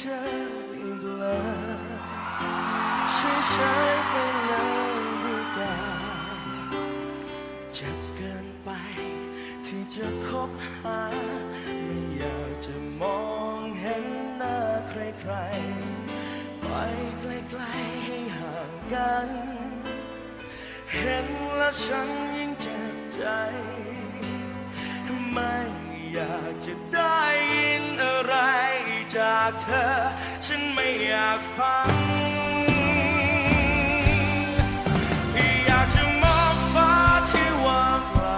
จออีกเลยเฉยๆไปเลยดีกว่าเจ็บเกินไปที่จะคบหาไม่อยากจะมองเห็นหน้าใครๆไปไกลๆให้ห่างกันเห็นแล้วฉันยิ่งเจ็บใจไม่อยากจะได้ยินอะไรจากเธอฉันไม่อยากฟังอยากจะมองฟ้าที่ว่างเปล่า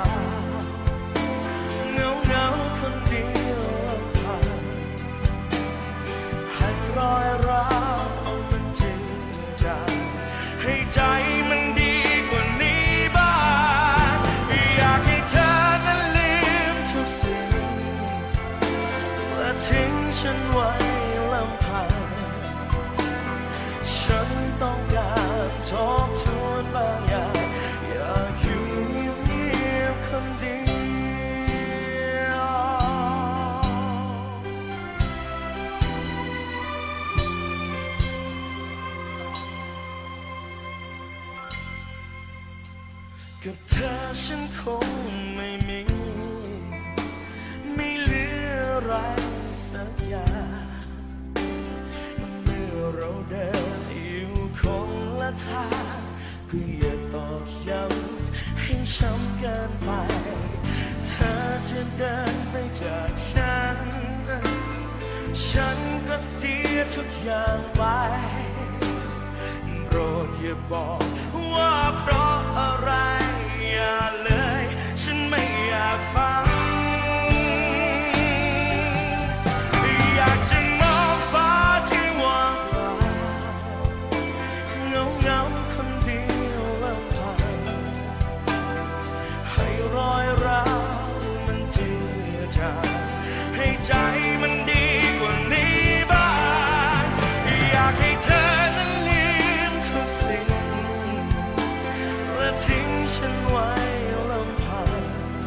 เงาคนเดียวผ่านให้รอยร้าวมันจริงจังให้ใจมันดีกว่านี้บ้างอยากให้เธอนั้นลืมทุกสิ่งและทิ้งฉันไว้ลำพังฉันต้องการทบทวนบางอย่างอยากอยู่เงียบๆคนเดียวกับเธอฉันคงไม่เหลืออะไรสักอย่างเมื่อเราเดินอยู่คนละทางก็อย่าตอกย้ำให้ช้ำเกินไปเธอจะเดินไปจากฉันก็เสียทุกอย่างไปโปรดอย่าบอกว่าเพราะอะไรอย่าเลยฉันไม่อยากฟังอยากจะมองฟ้าที่ว่างเปล่าเงาคนเดียวลำพังให้รอยร้าวมันเจือจางให้ใจมันดีกว่านี้บ้างอยากให้เธอนั้นลืมทุกสิ่งและทิ้งฉันไว้ลำพัง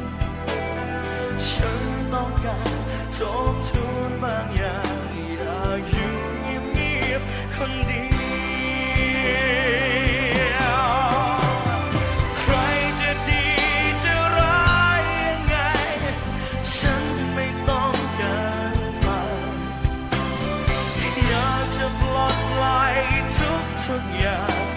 ฉันต้องการทบทวนบางอย่างอยากอยู่เงียบๆคนเดียวใครจะดีจะร้ายยังไงฉันไม่ต้องการฟังอยากจะปลดปล่อยทุกอย่าง